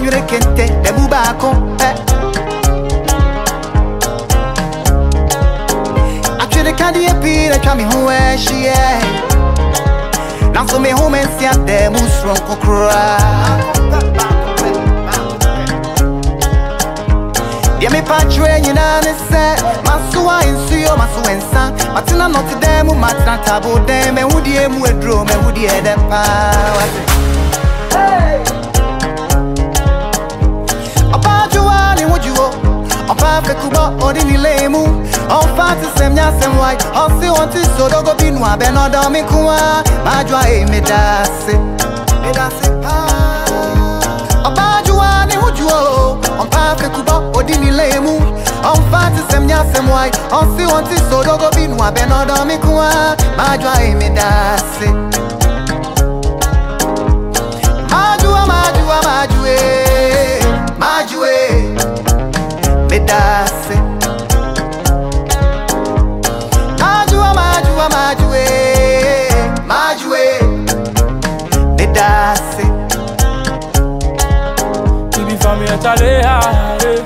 Adwire kente de bubako Adwire kadi epi twa me ho ehye Na so me ho mensia de musron kokra Dia me patwe nyina ne se masuwa insuyo masu ensa matina not dem matina tabo dem me hudie mu edro me hudie de pa hey Abajuwa ni wujuo Opa fekuba odini lemu On fati semnya semwai On si wanti sodogo binu abe no domi kuwa Majwa medase Medase pa Abajuwa ni wujuo Opa fekuba odini lemu On fati semnya semwai On si wanti sodogo binu abe no domi kuwa Majwa medase Majwa majwa majwe Majwe Medase Majwa majwa majwe Majwe Medase Tibi fami atale hare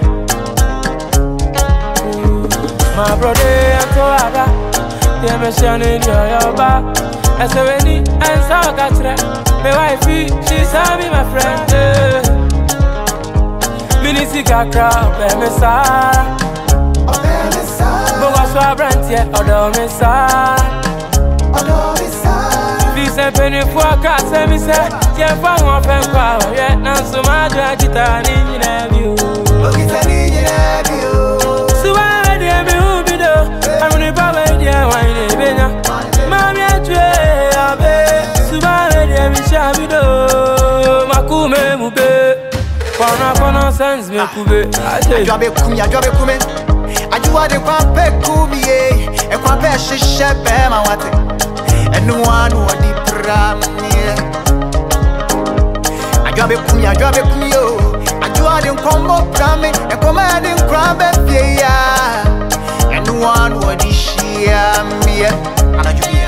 My brother Antoada Ye me shane di oyoba Eseweni ensa okatre My wifey she saw me my friend Minisi kakra obe me sara Boga so abrantie odo me sara Vise peni fwa kase mi se Ye fwa mwa fen kwa Ye nansu madwa kita ni njine biyo Suwa wedye mi hubido Amuni pa wedye wine benya Mami atwe abe Suwa wedye mi shabido Makume mube Kona sense me kube Ajobe kume Ajuwa de kwa pe kubie E kwa pe shishe pe mawate Enu wanu wadi pramye Ajobe kumi yo Ajuwa de nkombo prame E kome de nkrabe fye ya Enu wanu wadi shia mye Anajubia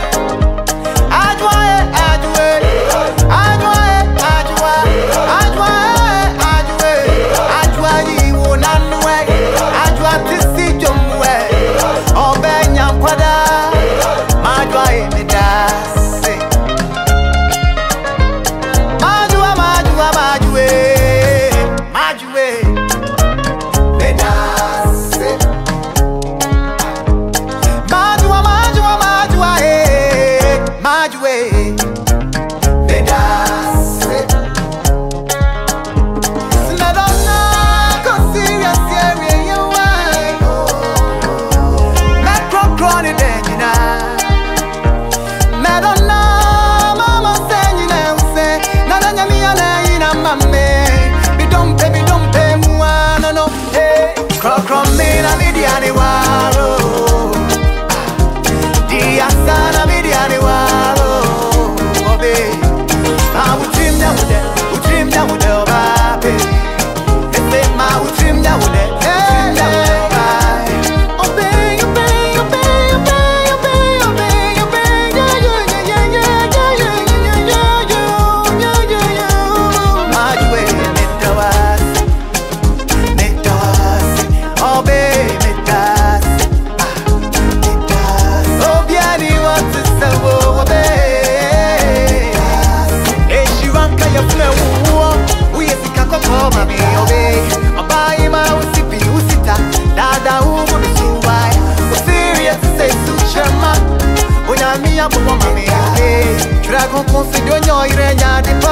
Dragon consiglio ire nya di